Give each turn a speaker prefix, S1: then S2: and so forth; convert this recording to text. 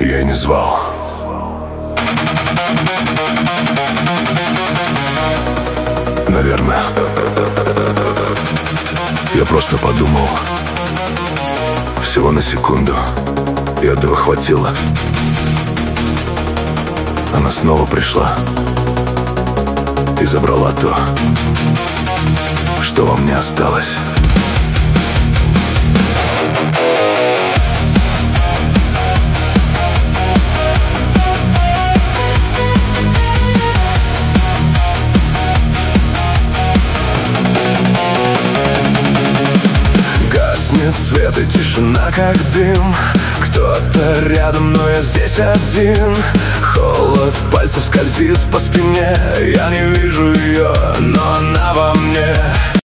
S1: Я и не звал. Наверное, я просто подумал. Всего на секунду. И этого хватило. Она снова пришла и забрала то, что во мне осталось. Гаснет свет и тишина, как дым. Кто-то рядом, но я здесь один. Холод пальцев скользит по спине. Я не вижу ее, но она во мне.